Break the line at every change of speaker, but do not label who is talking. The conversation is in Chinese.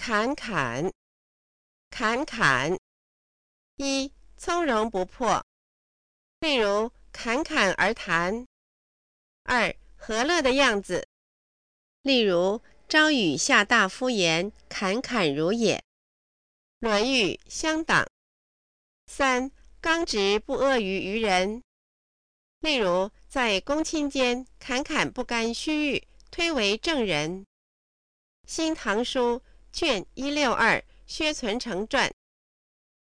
侃侃，侃侃。一、从容不迫，例如侃侃而谈。二、和乐的样子，例如朝雨下大夫言，侃侃如也。论语乡党。三、刚直不阿于人，例如在公卿间侃侃不甘须臾，推为正人。新唐书卷162薛存成传